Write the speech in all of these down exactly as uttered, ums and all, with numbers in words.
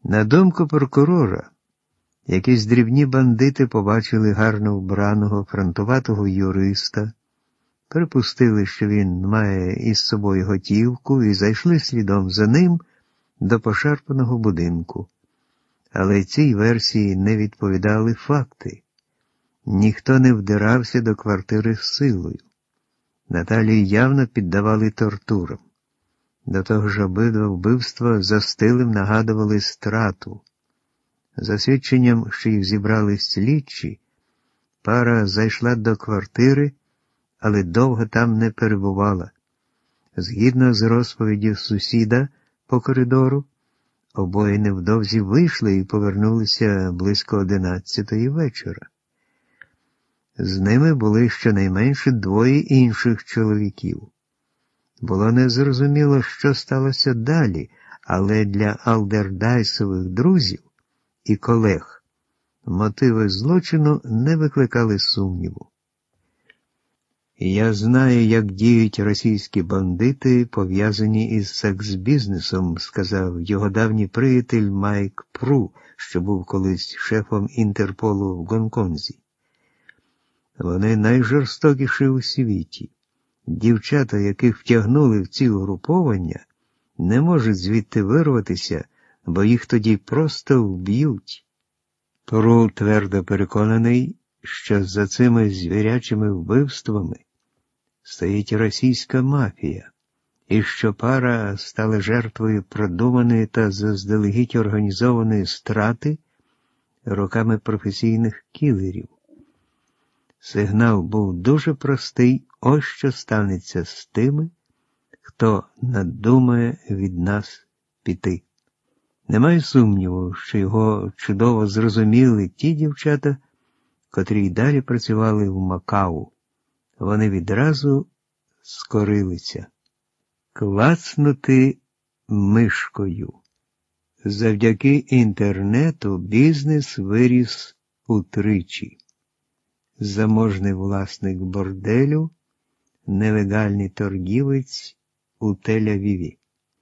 На думку прокурора, якісь дрібні бандити побачили гарно вбраного фронтуватого юриста, припустили, що він має із собою готівку, і зайшли слідом за ним до пошарпаного будинку. Але цій версії не відповідали факти. Ніхто не вдирався до квартири з силою. Наталію явно піддавали тортурам. До того ж, обидва вбивства за стилем нагадували страту. За свідченням, що їх зібрали слідчі, пара зайшла до квартири, але довго там не перебувала. Згідно з розповіддю сусіда по коридору, обоє невдовзі вийшли і повернулися близько одинадцятої вечора. З ними були щонайменше двоє інших чоловіків. Було незрозуміло, що сталося далі, але для Алдердайсових друзів і колег мотиви злочину не викликали сумніву. «Я знаю, як діють російські бандити, пов'язані із секс-бізнесом», сказав його давній приятель Майк Пру, що був колись шефом Інтерполу в Гонконзі. «Вони найжорстокіші у світі. Дівчата, яких втягнули в ці угруповання, не можуть звідти вирватися, бо їх тоді просто вб'ють». Пру твердо переконаний, що за цими звірячими вбивствами стоїть російська мафія, і що пара стала жертвою продуманої та заздалегідь організованої страти руками професійних кілерів. Сигнал був дуже простий: ось що станеться з тими, хто надумає від нас піти. Немає сумніву, що його чудово зрозуміли ті дівчата, котрі й далі працювали в Макау. Вони відразу скорилися. Клацнути мишкою. Завдяки інтернету бізнес виріс утричі. Заможний власник борделю, нелегальний торгівець у Тель-Авіві.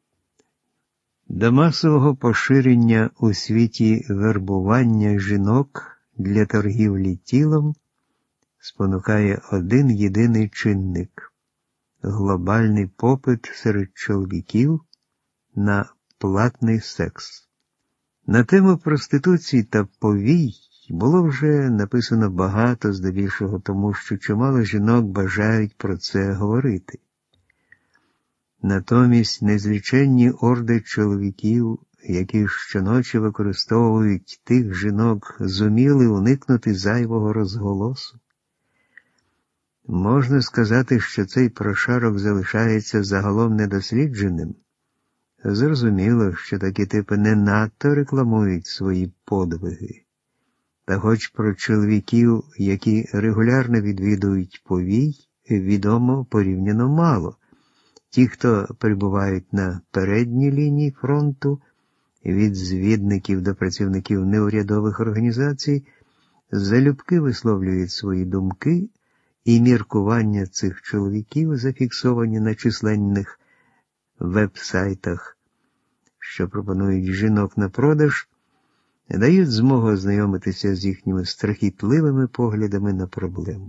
До масового поширення у світі вербування жінок для торгівлі тілом спонукає один єдиний чинник – глобальний попит серед чоловіків на платний секс. На тему проституції та повій було вже написано багато, здебільшого тому, що чимало жінок бажають про це говорити. Натомість незліченні орди чоловіків, які щоночі використовують тих жінок, зуміли уникнути зайвого розголосу. Можна сказати, що цей прошарок залишається загалом недослідженим. Зрозуміло, що такі типи не надто рекламують свої подвиги. Та хоч про чоловіків, які регулярно відвідують повій, відомо порівняно мало. Ті, хто перебувають на передній лінії фронту, від звідників до працівників неурядових організацій, залюбки висловлюють свої думки, і міркування цих чоловіків зафіксовані на численних веб-сайтах, що пропонують жінок на продаж, дають змогу ознайомитися з їхніми страхітливими поглядами на проблему.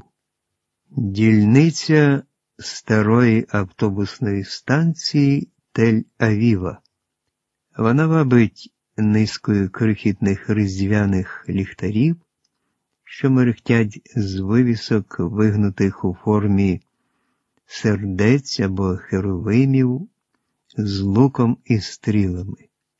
Дільниця старої автобусної станції Тель-Авіва. Вона вабить низкою крихітних різдвяних ліхтарів, що мерехтять з вивісок, вигнутих у формі сердець або херовимів з луком і стрілами.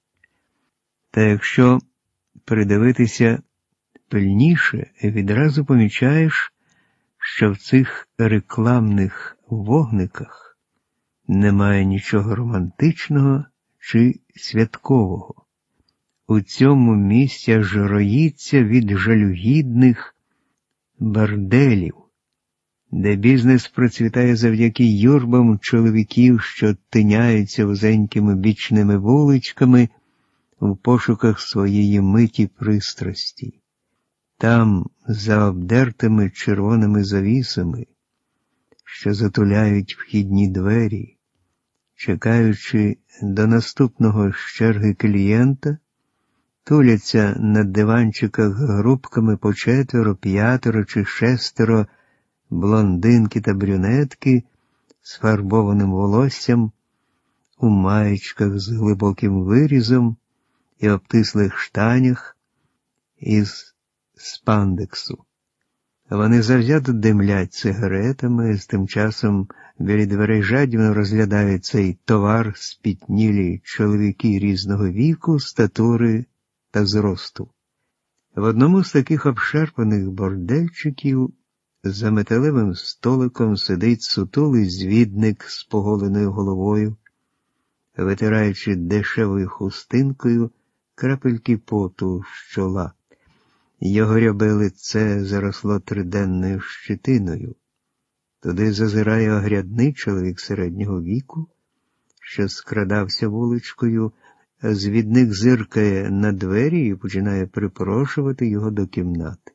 Та якщо придивитися пильніше, відразу помічаєш, що в цих рекламних вогниках немає нічого романтичного чи святкового. У цьому місці аж роїться від жалюгідних борделів, де бізнес процвітає завдяки юрбам чоловіків, що тиняються вузенькими бічними вуличками в пошуках своєї миті пристрасті. Там, за обдертими червоними завісами, що затуляють вхідні двері, чекаючи до наступного з черги клієнта, туляться на диванчиках групками по четверо, п'ятеро чи шестеро блондинки та брюнетки з фарбованим волоссям, у маєчках з глибоким вирізом і обтислих штанях із спандексу. Вони завзято димлять сигаретами, з тим часом біля дверей жадібно розглядають цей товар спітнілі чоловіки різного віку, статури та зросту. В одному з таких обшарпаних бордельчиків за металевим столиком сидить сутулий звідник з поголеною головою, витираючи дешевою хустинкою крапельки поту з чола. Його рябе лице заросло триденною щетиною. Туди зазирає огрядний чоловік середнього віку, що скрадався вуличкою, а звідник зиркає на двері і починає припрошувати його до кімнати.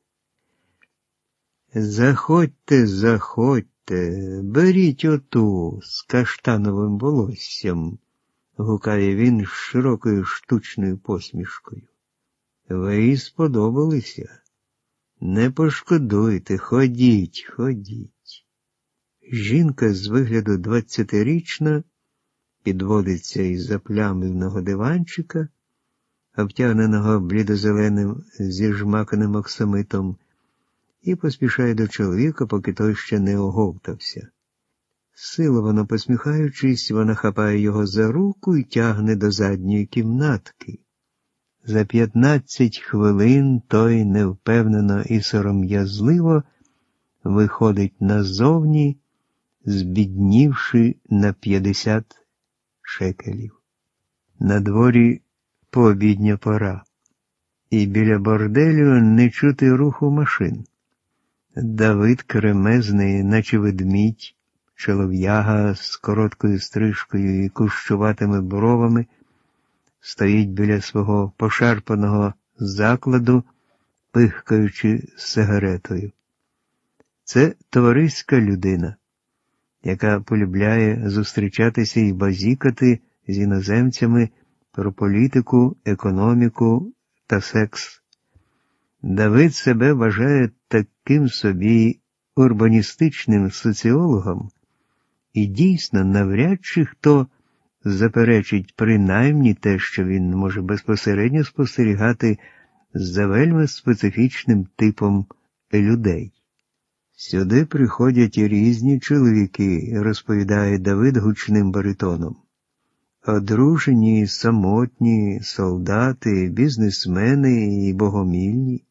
«Заходьте, заходьте, беріть оту з каштановим волоссям», – гукає він з широкою штучною посмішкою. «Ви їй сподобалися. Не пошкодуйте, ходіть, ходіть». Жінка з вигляду двадцятирічна підводиться із заплямленого диванчика, обтягненого блідозеленим зіжмаканим оксамитом, і поспішає до чоловіка, поки той ще не оговтався. Силовано посміхаючись, вона хапає його за руку і тягне до задньої кімнатки. За п'ятнадцять хвилин той невпевнено і сором'язливо виходить назовні, збіднівши на п'ятдесят шекелів. На дворі пообідня пора, і біля борделю не чути руху машин. Давид кремезний, наче ведмідь, чолов'яга з короткою стрижкою і кущуватими бровами, стоїть біля свого пошарпаного закладу, пихкаючи сигаретою. Це товариська людина, яка полюбляє зустрічатися і базікати з іноземцями про політику, економіку та секс. Давид себе вважає таким собі урбаністичним соціологом, і дійсно навряд чи хто заперечить принаймні те, що він може безпосередньо спостерігати за вельми специфічним типом людей. Сюди приходять і різні чоловіки, розповідає Давид гучним баритоном. Одружені, самотні, солдати, бізнесмени і богомільні.